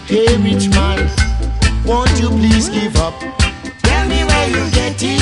Hey rich man, won't you please give up? Tell me where you get it